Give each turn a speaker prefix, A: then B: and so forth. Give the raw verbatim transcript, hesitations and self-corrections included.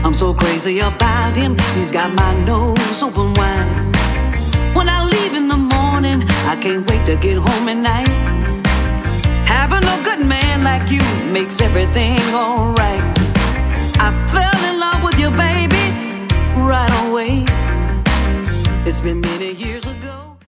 A: I'm so crazy about him, he's got my nose open wide. When I leave in the morning, I can't wait to get home at night. Having a good man like you makes everything alright.